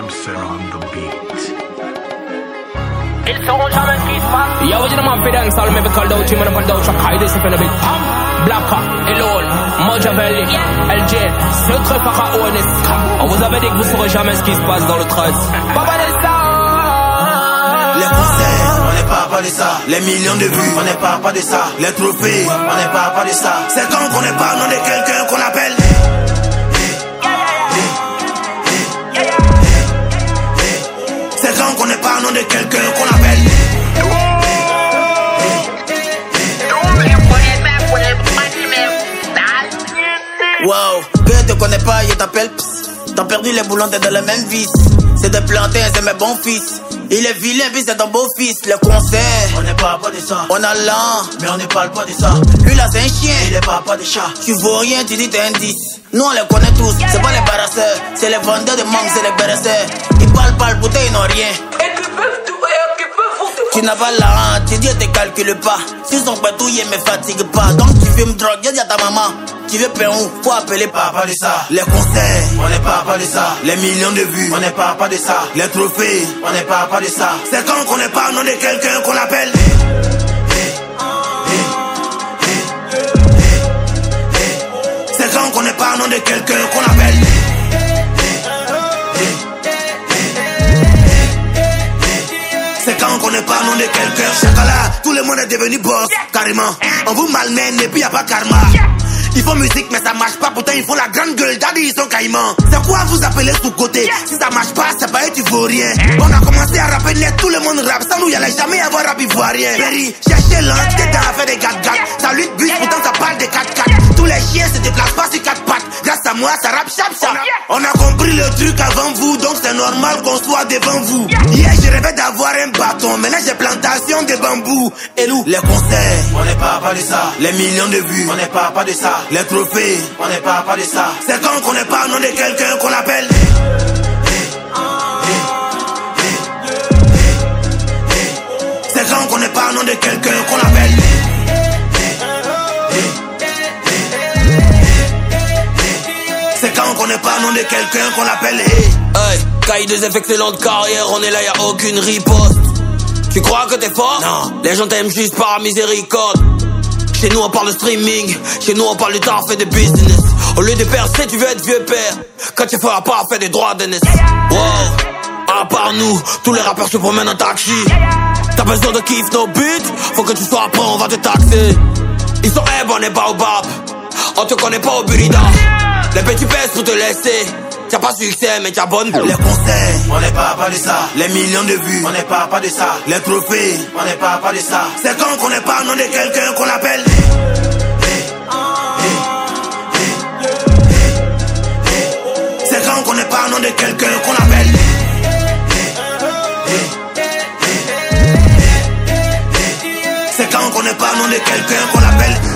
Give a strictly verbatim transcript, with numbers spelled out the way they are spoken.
Bouncer on the beat. Ils sauront jamais ce qui se passe. Yo, you know man, for dance all me be called out, you man up and down, track high this up in a bit. Blacka, Elol, Machiavelli, L J, secret pharaonique. On vous avait dit que vous saurez jamais ce qui se passe dans le treize. Papa des stars. Les concerts, on n'est pas pas de ça. Les millions de vues, on n'est pas pas de ça. Les trophées, on n'est pas pas de ça. C'est quand qu'on n'est pas nom de quelqu'un qu'on appelle. C'est quand qu'on n'est pas nom de quelqu'un qu'on appelle. Wow, que te connais pas, je t'appelle. T'as perdu les boulons, t'es dans le même vice. C'est des plantains, c'est mes bons fils. Il est vilain, puis c'est un beau fils. Le concert, on n'est pas pas de ça. On a l'an, mais on ne parle pas de ça. Lui là, c'est un chien, il est pas pas de chat. Tu vaux rien, tu dis t'es un dix. Nous on les connaît tous, c'est pas les barasseurs. C'est les vendeurs de mangue, c'est les barasseurs. Ils parlent, parlent, bouteilles, ils n'ont rien. Tu n'as pas la honte, tu dis te calcule pas. Si son patouille me fatigue pas. Donc tu fumes drogue, y'a dit à ta maman. Tu veux payer où? Faut appeler papa de ça. Les concerts, on n'est pas pas de ça. Les millions de vues, on n'est pas pas de ça. Les trophées, on n'est pas pas de ça. C'est quand qu'on n'est pas nom de quelqu'un qu'on appelle. C'est quand qu'on n'est pas nom de quelqu'un qu'on appelle. C'est quand qu'on n'est pas nom de quelqu'un. Chacala, tout le monde est devenu boss, carrément. On vous malmène et puis y'a pas karma. Ils font musique mais ça marche pas, pourtant ils font la grande gueule, daddy ils sont caïmans. C'est quoi vous appelez sous-côté? Si ça marche pas, c'est pas eux, tu vaux rien. On a commencé à rapper net, tout le monde rappe. Sans nous y'allait jamais avoir rap ivoirien. Berry, cherchez l'entité dans l'affaire des gâtes-gâtes. Ça lutte bus, pourtant ça parle des quatre quatre. Tous les chiens se déplacent pas sur quatre pattes. Grâce à moi, ça rappe chap chap. On a compris le truc avant vous, donc c'est normal qu'on soit devant vous. Hier je rêvais d'avoir un bâton, maintenant j'ai plantation de bambou. Et nous, les concerts, on n'est pas pas de ça. Les millions de vues, on n'est pas pas de ça. Les trophées, on n'est pas pas de ça. C'est quand qu'on n'est pas nom de quelqu'un qu'on appelle. C'est quand qu'on n'est pas nom de quelqu'un qu'on appelle. C'est quand qu'on n'est pas nom de quelqu'un qu'on appelle. Hey, K I deux F excellente carrière, on est là, y'a aucune riposte. Tu crois que t'es fort? Non. Les gens t'aiment juste par miséricorde. Chez nous on parle de streaming, chez nous on parle du taf et de business. Au lieu de percer, tu veux être vieux père. Quand tu feras pas faire des droits de naissance. Wow, à part nous, tous les rappeurs se promènent en taxi. T'as besoin de kiff, no but. Faut que tu sois prêt, on va te taxer. Ils sont eb, on est pas au bap. On te connaît pas au burida. Les petits pèses pour te laisser. T'as pas succès mais t'as bonne. Les concerts, on n'est pas pas de ça. Les millions de vues, on n'est pas pas de ça. Les trophées, on n'est pas pas de ça. C'est quand qu'on n'est pas nom de quelqu'un qu'on appelle. C'est quand qu'on n'est pas nom de quelqu'un qu'on appelle. C'est quand qu'on n'est pas nom de quelqu'un qu'on appelle.